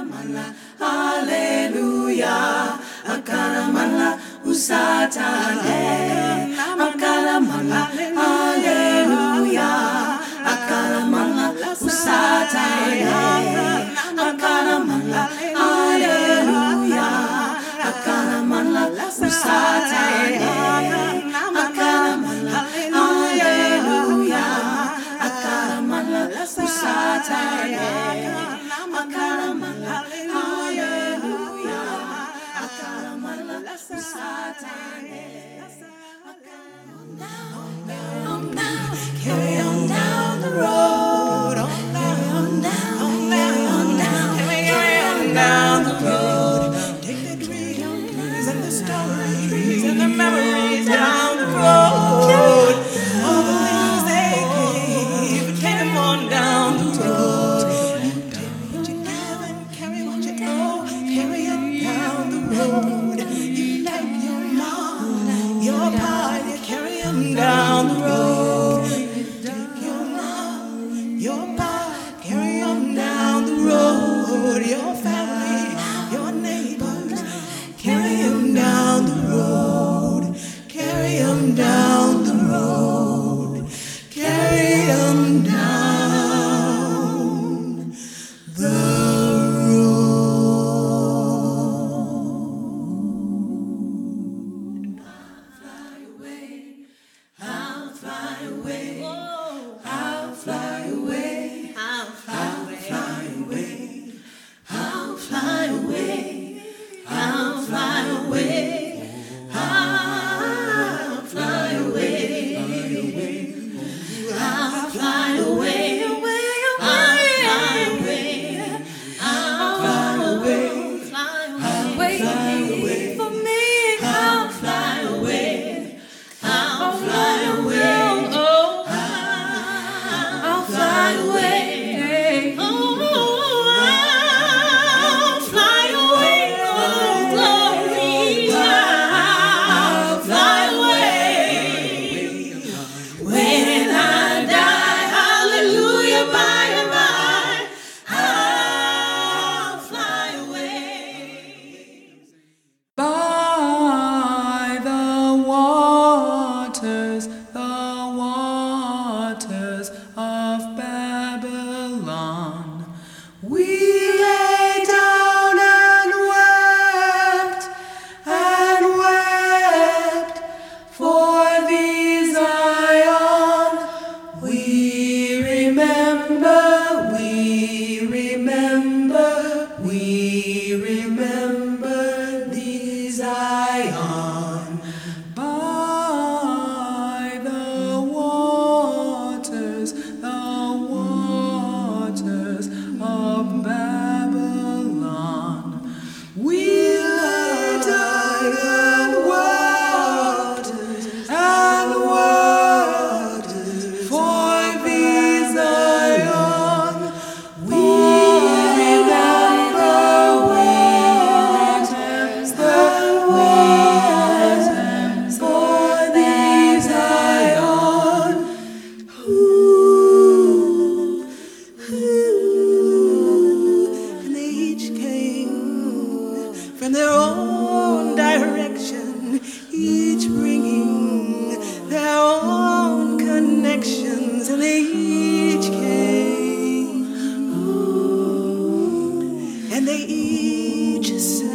mala, hallelujah. Akala mala, usatane. Akala mala, hallelujah. Akala mala, usatane. Akala mala, hallelujah. Akala mala, usatane. Akala mala, hallelujah. Akala mala, usatane. Akala mala, hallelujah. Akala mala, usatane. Carry on down the road. Carry on down, carry on down, carry on down the road. Take the dreams and the stories and the memories down the road. All the things they gave, carry them on down the road. Take what you have and carry what you owe, carry it down the road. You take your mom, your pa, you carry them down the road. Take your mom, your pa, carry them down the road. Your family, your neighbors, carry them down the road. Carry them down the road. Carry them down the road. Fly away, I'll fly away. I'll fly away. I'll fly away. I'll fly away. I'll fly away. I'll fly away. I'll fly away. I'll fly away. Fly away for me. I'll fly away. I'll fly away. I'll fly away. Oh, I'll fly away. Oh, glory. I'll fly away. When I die, hallelujah, by and by, I'll fly away. By the waters of Babylon, we lay down and wept for thee, Zion. We remember thee, Zion. By the waters of Babylon, we lay down and wept for thee, Zion. We remember for thee, Zion. And they each came from their own direction, each bringing their own connections, and they each came, and they each said,